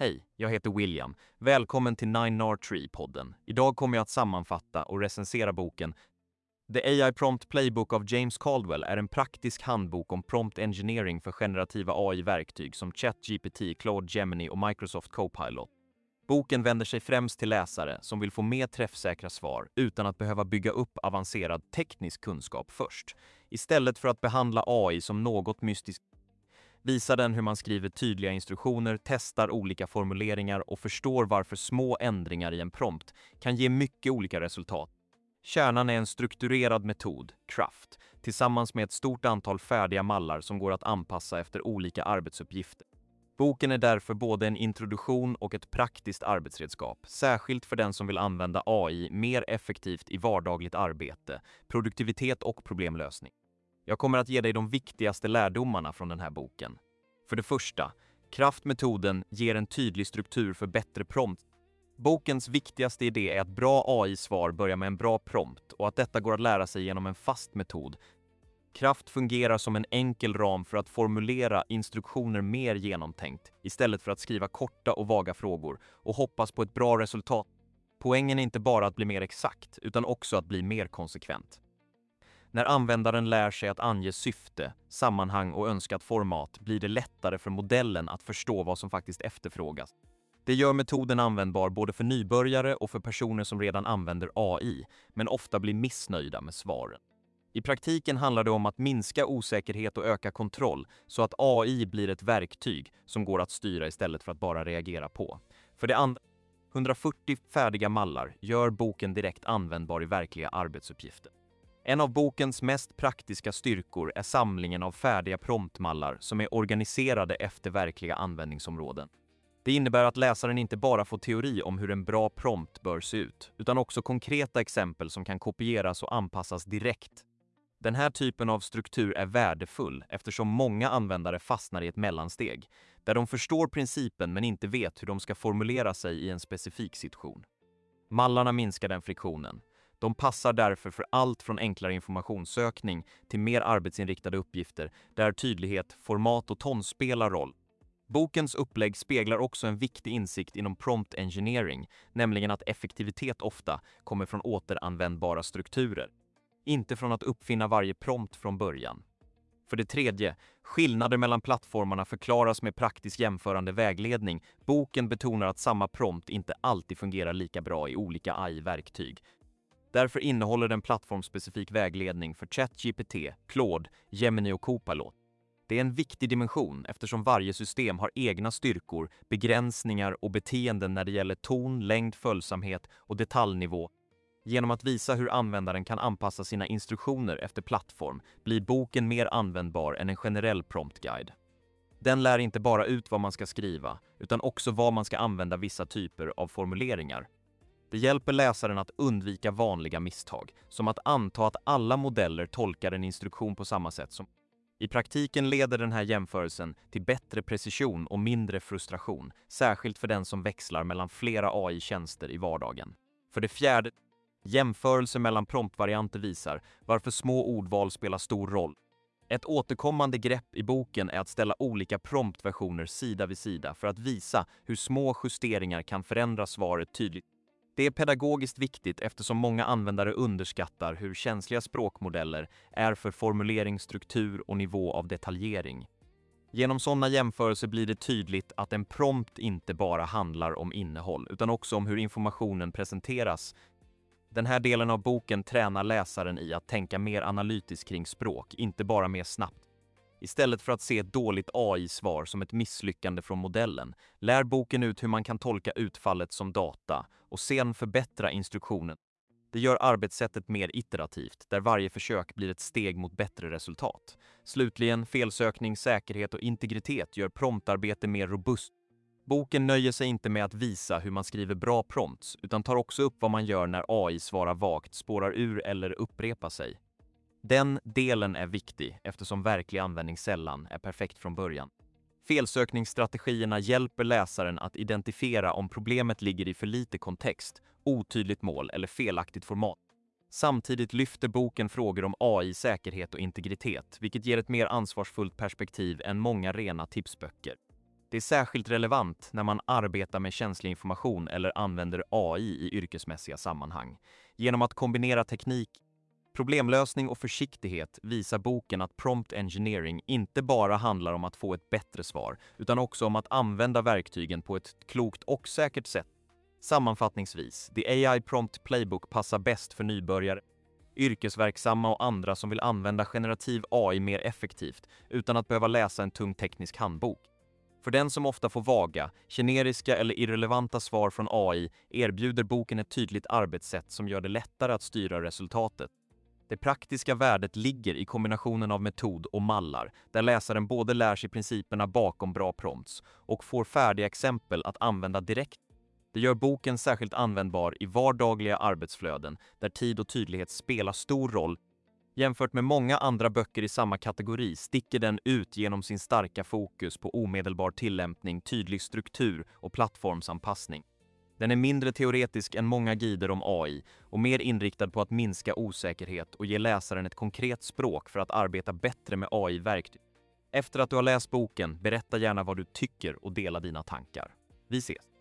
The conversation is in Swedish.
Hej, jag heter William. Välkommen till 9R3-podden. Idag kommer jag att sammanfatta och recensera boken The AI Prompt Playbook av James Caldwell är en praktisk handbok om prompt engineering för generativa AI-verktyg som ChatGPT, Claude Gemini och Microsoft Copilot. Boken vänder sig främst till läsare som vill få mer träffsäkra svar utan att behöva bygga upp avancerad teknisk kunskap först. Istället för att behandla AI som något mystiskt visar den hur man skriver tydliga instruktioner, testar olika formuleringar och förstår varför små ändringar i en prompt kan ge mycket olika resultat. Kärnan är en strukturerad metod, Craft, tillsammans med ett stort antal färdiga mallar som går att anpassa efter olika arbetsuppgifter. Boken är därför både en introduktion och ett praktiskt arbetsredskap, särskilt för den som vill använda AI mer effektivt i vardagligt arbete, produktivitet och problemlösning. Jag kommer att ge dig de viktigaste lärdomarna från den här boken. För det första, Craft-metoden ger en tydlig struktur för bättre prompt. Bokens viktigaste idé är att bra AI-svar börjar med en bra prompt och att detta går att lära sig genom en fast metod. Craft fungerar som en enkel ram för att formulera instruktioner mer genomtänkt istället för att skriva korta och vaga frågor och hoppas på ett bra resultat. Poängen är inte bara att bli mer exakt utan också att bli mer konsekvent. När användaren lär sig att ange syfte, sammanhang och önskat format blir det lättare för modellen att förstå vad som faktiskt efterfrågas. Det gör metoden användbar både för nybörjare och för personer som redan använder AI, men ofta blir missnöjda med svaren. I praktiken handlar det om att minska osäkerhet och öka kontroll så att AI blir ett verktyg som går att styra istället för att bara reagera på. För det andra, 140 färdiga mallar gör boken direkt användbar i verkliga arbetsuppgifter. En av bokens mest praktiska styrkor är samlingen av färdiga promptmallar som är organiserade efter verkliga användningsområden. Det innebär att läsaren inte bara får teori om hur en bra prompt bör se ut, utan också konkreta exempel som kan kopieras och anpassas direkt. Den här typen av struktur är värdefull eftersom många användare fastnar i ett mellansteg, där de förstår principen men inte vet hur de ska formulera sig i en specifik situation. Mallarna minskar den friktionen. De passar därför för allt från enklare informationssökning till mer arbetsinriktade uppgifter där tydlighet, format och ton spelar roll. Bokens upplägg speglar också en viktig insikt inom prompt engineering, nämligen att effektivitet ofta kommer från återanvändbara strukturer, inte från att uppfinna varje prompt från början. För det tredje, skillnader mellan plattformarna förklaras med praktisk jämförande vägledning. Boken betonar att samma prompt inte alltid fungerar lika bra i olika AI-verktyg. Därför innehåller den plattformspecifik vägledning för ChatGPT, Claude, Gemini och Copilot. Det är en viktig dimension eftersom varje system har egna styrkor, begränsningar och beteenden när det gäller ton, längd, följsamhet och detaljnivå. Genom att visa hur användaren kan anpassa sina instruktioner efter plattform blir boken mer användbar än en generell promptguide. Den lär inte bara ut vad man ska skriva, utan också vad man ska använda vissa typer av formuleringar. Det hjälper läsaren att undvika vanliga misstag, som att anta att alla modeller tolkar en instruktion på samma sätt som. I praktiken leder den här jämförelsen till bättre precision och mindre frustration, särskilt för den som växlar mellan flera AI-tjänster i vardagen. För det fjärde, jämförelse mellan promptvarianter visar varför små ordval spelar stor roll. Ett återkommande grepp i boken är att ställa olika promptversioner sida vid sida för att visa hur små justeringar kan förändra svaret tydligt. Det är pedagogiskt viktigt eftersom många användare underskattar hur känsliga språkmodeller är för formulering, struktur och nivå av detaljering. Genom sådana jämförelser blir det tydligt att en prompt inte bara handlar om innehåll utan också om hur informationen presenteras. Den här delen av boken tränar läsaren i att tänka mer analytiskt kring språk, inte bara mer snabbt. Istället för att se ett dåligt AI-svar som ett misslyckande från modellen, lär boken ut hur man kan tolka utfallet som data och sedan förbättra instruktionen. Det gör arbetssättet mer iterativt, där varje försök blir ett steg mot bättre resultat. Slutligen, felsökning, säkerhet och integritet gör promptarbete mer robust. Boken nöjer sig inte med att visa hur man skriver bra prompts, utan tar också upp vad man gör när AI svarar vagt, spårar ur eller upprepar sig. Den delen är viktig eftersom verklig användning sällan är perfekt från början. Felsökningsstrategierna hjälper läsaren att identifiera om problemet ligger i för lite kontext, otydligt mål eller felaktigt format. Samtidigt lyfter boken frågor om AI, säkerhet och integritet, vilket ger ett mer ansvarsfullt perspektiv än många rena tipsböcker. Det är särskilt relevant när man arbetar med känslig information eller använder AI i yrkesmässiga sammanhang. Genom att kombinera teknik, problemlösning och försiktighet visar boken att prompt engineering inte bara handlar om att få ett bättre svar, utan också om att använda verktygen på ett klokt och säkert sätt. Sammanfattningsvis, The AI Prompt Playbook passar bäst för nybörjare, yrkesverksamma och andra som vill använda generativ AI mer effektivt utan att behöva läsa en tung teknisk handbok. För den som ofta får vaga, generiska eller irrelevanta svar från AI erbjuder boken ett tydligt arbetssätt som gör det lättare att styra resultatet. Det praktiska värdet ligger i kombinationen av metod och mallar, där läsaren både lär sig principerna bakom bra prompts och får färdiga exempel att använda direkt. Det gör boken särskilt användbar i vardagliga arbetsflöden där tid och tydlighet spelar stor roll. Jämfört med många andra böcker i samma kategori sticker den ut genom sin starka fokus på omedelbar tillämpning, tydlig struktur och plattformsanpassning. Den är mindre teoretisk än många guider om AI och mer inriktad på att minska osäkerhet och ge läsaren ett konkret språk för att arbeta bättre med AI-verktyg. Efter att du har läst boken, berätta gärna vad du tycker och dela dina tankar. Vi ses!